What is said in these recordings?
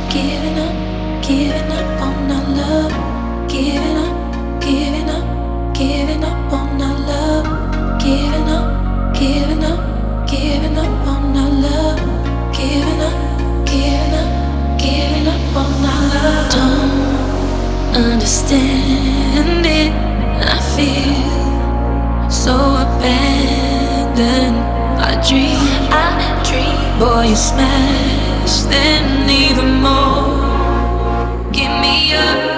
giving up, giving up on our love, giving up, giving up, giving up on our love, giving up, giving up, giving up on our love, giving up, giving up, giving up on our love. Don't understand it. I feel so abandoned. I dream, boy, you smash, then even more. Give me up.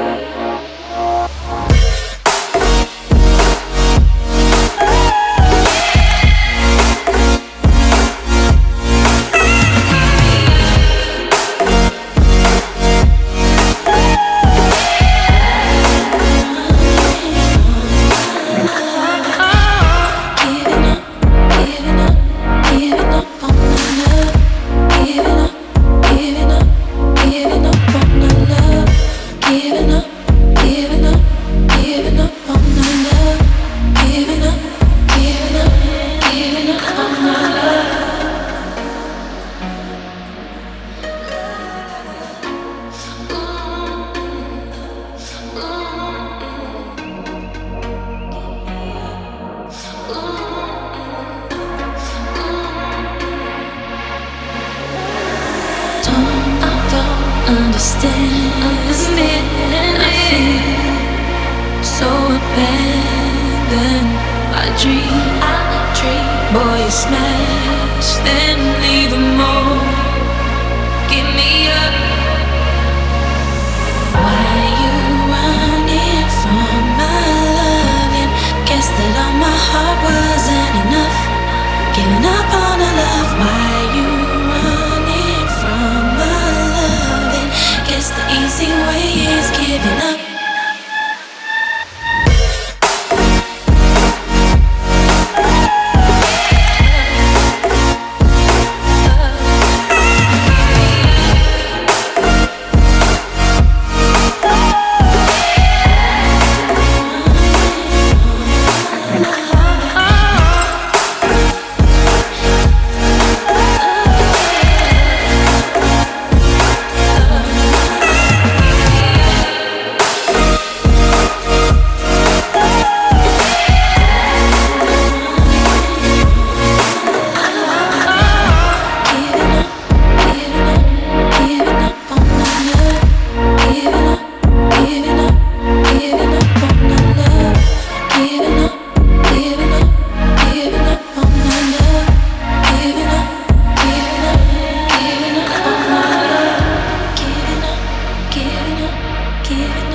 Understand it. I feel so abandoned. I dream, boy, you smash, then even more. Give me up. Why you running from my loving? Guess that all my heart wasn't enough. Giving up on a love. Why you running from my loving? Guess the easy way is giving up. Give